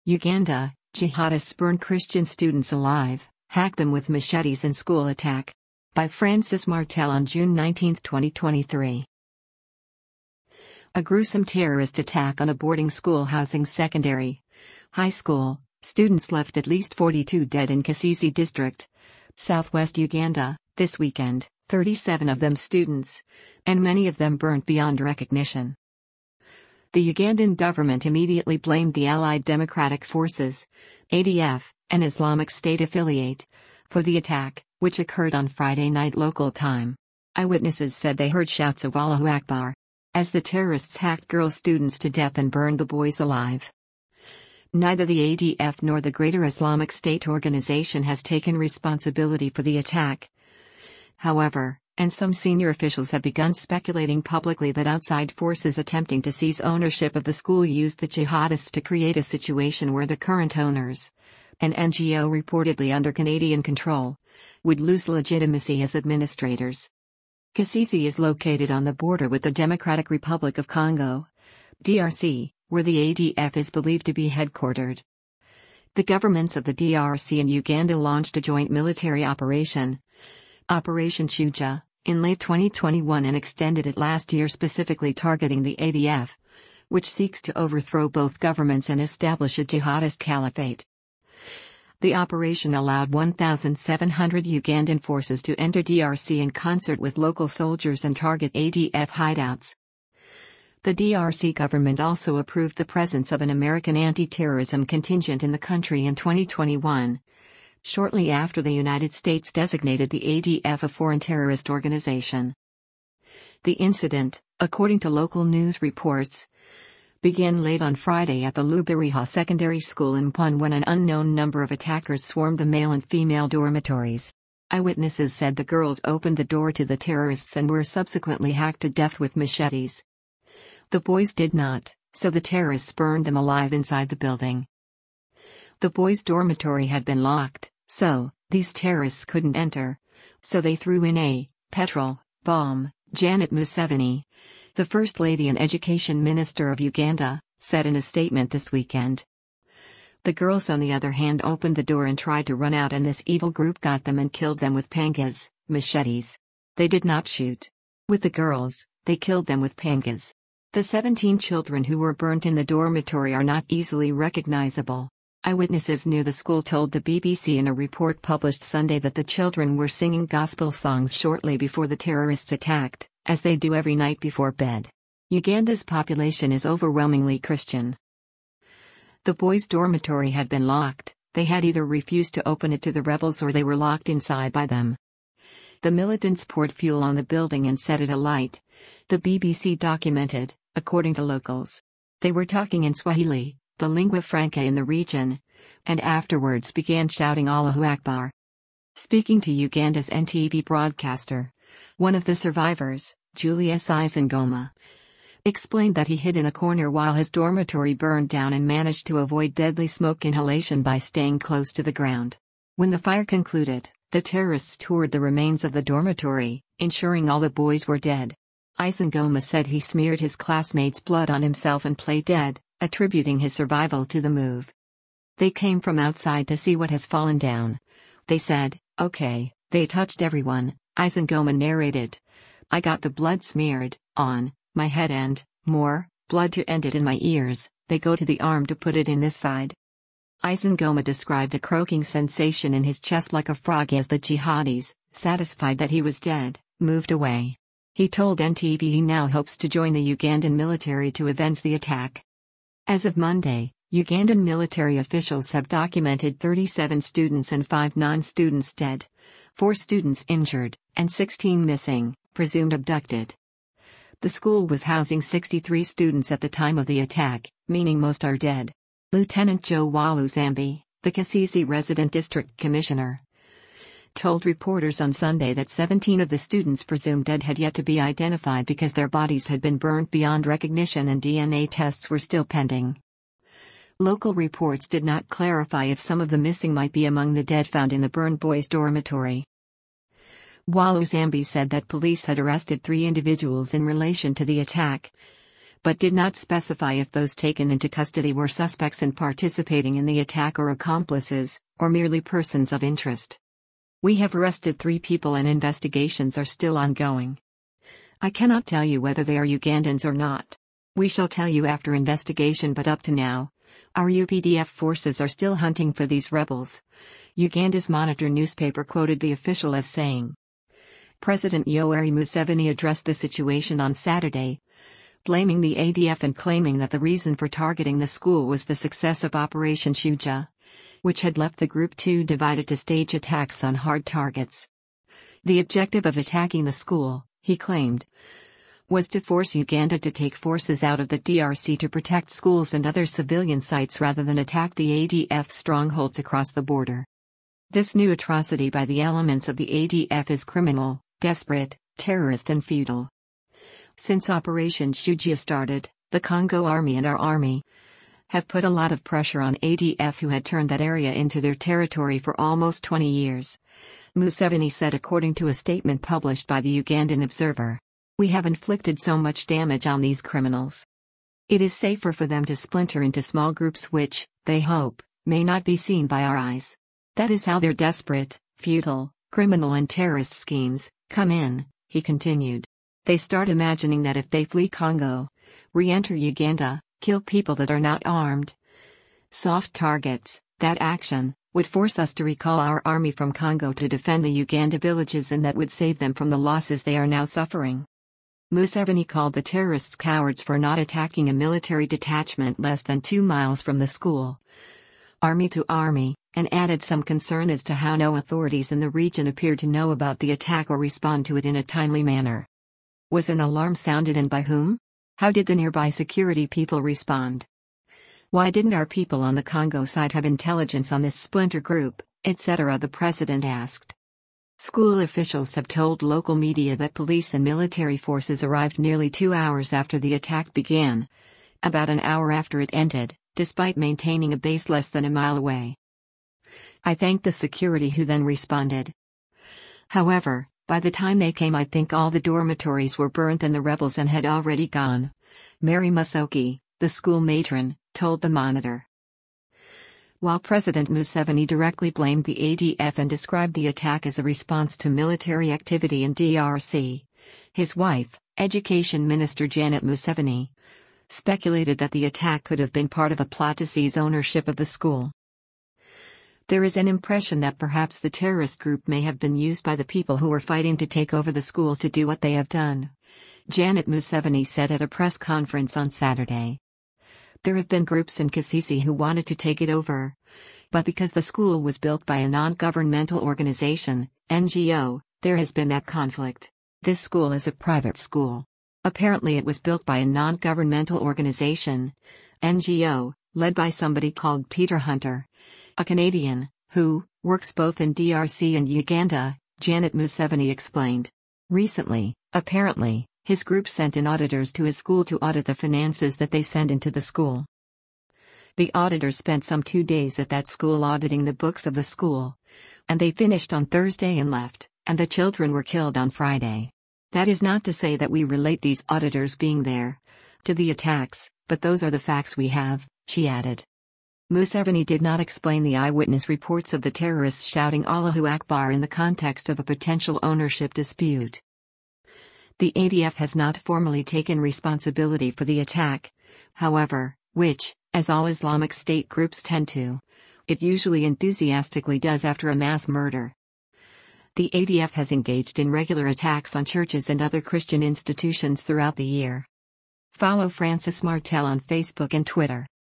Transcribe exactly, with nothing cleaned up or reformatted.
Uganda, jihadists burn Christian students alive, hack them with machetes in school attack. By Francis Martel on June nineteenth, twenty twenty-three. A gruesome terrorist attack on a boarding school housing secondary high school. Students left at least forty-two dead in Kasese district, southwest Uganda, this weekend, thirty-seven of them students, and many of them burnt beyond recognition. The Ugandan government immediately blamed the Allied Democratic Forces, A D F, an Islamic State affiliate, for the attack, which occurred on Friday night local time. Eyewitnesses said they heard shouts of Allahu Akbar as the terrorists hacked girl students to death and burned the boys alive. Neither the A D F nor the Greater Islamic State organization has taken responsibility for the attack. However, and some senior officials have begun speculating publicly that outside forces attempting to seize ownership of the school used the jihadists to create a situation where the current owners, an N G O reportedly under Canadian control, would lose legitimacy as administrators. Kasese is located on the border with the Democratic Republic of Congo, D R C, where the A D F is believed to be headquartered. The governments of the D R C and Uganda launched a joint military operation, Operation Shuja, in late twenty twenty-one and extended it last year, specifically targeting the A D F, which seeks to overthrow both governments and establish a jihadist caliphate. The operation allowed one thousand seven hundred Ugandan forces to enter D R C in concert with local soldiers and target A D F hideouts. The D R C government also approved the presence of an American anti-terrorism contingent in the country in twenty twenty-one, shortly after the United States designated the A D F a foreign terrorist organization. The incident, according to local news reports, began late on Friday at the Lubiriha Secondary School in Pun when an unknown number of attackers swarmed the male and female dormitories. Eyewitnesses said the girls opened the door to the terrorists and were subsequently hacked to death with machetes. The boys did not, so the terrorists burned them alive inside the building. The boys' dormitory had been locked, so these terrorists couldn't enter, so they threw in a petrol bomb. Janet Museveni, the First Lady and Education Minister of Uganda, said in a statement this weekend. The girls, on the other hand, opened the door and tried to run out, and this evil group got them and killed them with pangas, machetes. They did not shoot with the girls, they killed them with pangas. The seventeen children who were burnt in the dormitory are not easily recognizable. Eyewitnesses near the school told the B B C in a report published Sunday that the children were singing gospel songs shortly before the terrorists attacked, as they do every night before bed. Uganda's population is overwhelmingly Christian. The boys' dormitory had been locked. They had either refused to open it to the rebels or they were locked inside by them. The militants poured fuel on the building and set it alight, the B B C documented, according to locals. They were talking in Swahili, the lingua franca in the region, and afterwards began shouting Allahu Akbar. Speaking to Uganda's N T V broadcaster, one of the survivors, Julius Isengoma, explained that he hid in a corner while his dormitory burned down and managed to avoid deadly smoke inhalation by staying close to the ground. When the fire concluded, the terrorists toured the remains of the dormitory, ensuring all the boys were dead. Isengoma said he smeared his classmates' blood on himself and played dead, attributing his survival to the move. They came from outside to see what has fallen down. They said, okay, they touched everyone, Isengoma narrated. I got the blood smeared on my head and more blood to end it in my ears. They go to the arm to put it in this side. Isengoma described a croaking sensation in his chest like a frog as the jihadis, satisfied that he was dead, moved away. He told N T V he now hopes to join the Ugandan military to avenge the attack. As of Monday, Ugandan military officials have documented thirty-seven students and five non-students dead, four students injured, and sixteen missing, presumed abducted. The school was housing sixty-three students at the time of the attack, meaning most are dead. Lieutenant Joe Waluzambi, the Kasese resident district commissioner, told reporters on Sunday that seventeen of the students presumed dead had yet to be identified because their bodies had been burnt beyond recognition and D N A tests were still pending. Local reports did not clarify if some of the missing might be among the dead found in the burned boys' dormitory. Waluzambi said that police had arrested three individuals in relation to the attack, but did not specify if those taken into custody were suspects in participating in the attack or accomplices, or merely persons of interest. We have arrested three people and investigations are still ongoing. I cannot tell you whether they are Ugandans or not. We shall tell you after investigation, but up to now, our U P D F forces are still hunting for these rebels. Uganda's Monitor newspaper quoted the official as saying. President Yoweri Museveni addressed the situation on Saturday, blaming the A D F and claiming that the reason for targeting the school was the success of Operation Shuja, which had left the group too divided to stage attacks on hard targets. The objective of attacking the school, he claimed, was to force Uganda to take forces out of the D R C to protect schools and other civilian sites rather than attack the A D F strongholds across the border. This new atrocity by the elements of the A D F is criminal, desperate, terrorist and futile. Since Operation Shuja started, the Congo Army and our army have put a lot of pressure on A D F, who had turned that area into their territory for almost twenty years. Museveni said according to a statement published by the Ugandan Observer. We have inflicted so much damage on these criminals. It is safer for them to splinter into small groups which, they hope, may not be seen by our eyes. That is how their desperate, futile, criminal and terrorist schemes come in, he continued. They start imagining that if they flee Congo, re-enter Uganda, kill people that are not armed, soft targets, that action would force us to recall our army from Congo to defend the Uganda villages, and that would save them from the losses they are now suffering. Museveni called the terrorists cowards for not attacking a military detachment less than two miles from the school, army to army, and added some concern as to how no authorities in the region appeared to know about the attack or respond to it in a timely manner. Was an alarm sounded, and by whom? How did the nearby security people respond? Why didn't our people on the Congo side have intelligence on this splinter group, et cetera, the president asked. School officials have told local media that police and military forces arrived nearly two hours after the attack began, about an hour after it ended, despite maintaining a base less than a mile away. I thanked the security who then responded. However, by the time they came, I think all the dormitories were burnt and the rebels and had already gone. Mary Musoki, the school matron, told the Monitor. While President Museveni directly blamed the A D F and described the attack as a response to military activity in D R C, his wife, Education Minister Janet Museveni, speculated that the attack could have been part of a plot to seize ownership of the school. There is an impression that perhaps the terrorist group may have been used by the people who were fighting to take over the school to do what they have done, Janet Museveni said at a press conference on Saturday. There have been groups in Kasese who wanted to take it over, but because the school was built by a non-governmental organization, N G O, there has been that conflict. This school is a private school. Apparently it was built by a non-governmental organization, N G O, led by somebody called Peter Hunter, a Canadian, who works both in D R C and Uganda, Janet Museveni explained. Recently, apparently, his group sent in auditors to his school to audit the finances that they send into the school. The auditors spent some two days at that school auditing the books of the school, and they finished on Thursday and left, and the children were killed on Friday. That is not to say that we relate these auditors being there to the attacks, but those are the facts we have, she added. Museveni did not explain the eyewitness reports of the terrorists shouting Allahu Akbar in the context of a potential ownership dispute. The A D F has not formally taken responsibility for the attack, however, which, as all Islamic State groups tend to, it usually enthusiastically does after a mass murder. The A D F has engaged in regular attacks on churches and other Christian institutions throughout the year. Follow Francis Martel on Facebook and Twitter.